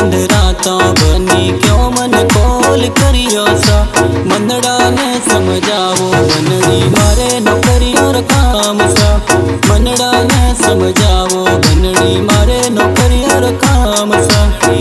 बंधराता बनी क्यों मन कोल करियो सा। मनड़ा ने समझावो बनड़ी मारे नौकरी और काम सा। मनड़ा ने समझावो बनड़ी मारे नौकरी और काम सा।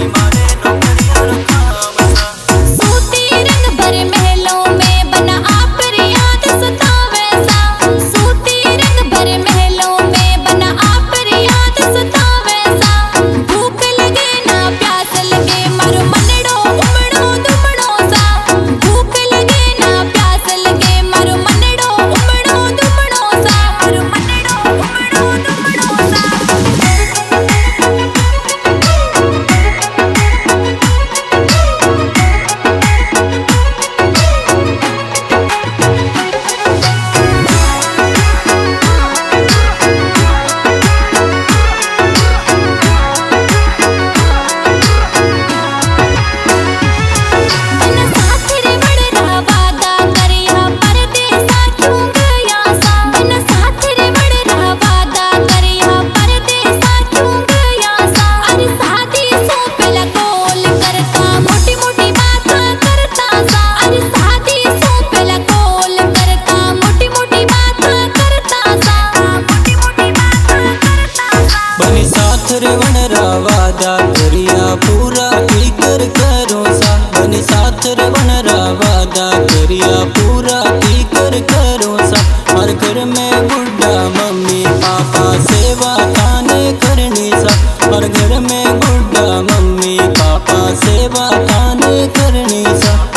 वादा करिया पूरा की करो सा। बनी साथ बनरा वादा करिया पूरा की करो सा। हर घर में बुढ़ा मम्मी पापा सेवा थाने करनी सा। हर घर में बुढ़ा मम्मी पापा सेवा थाने करनी सा।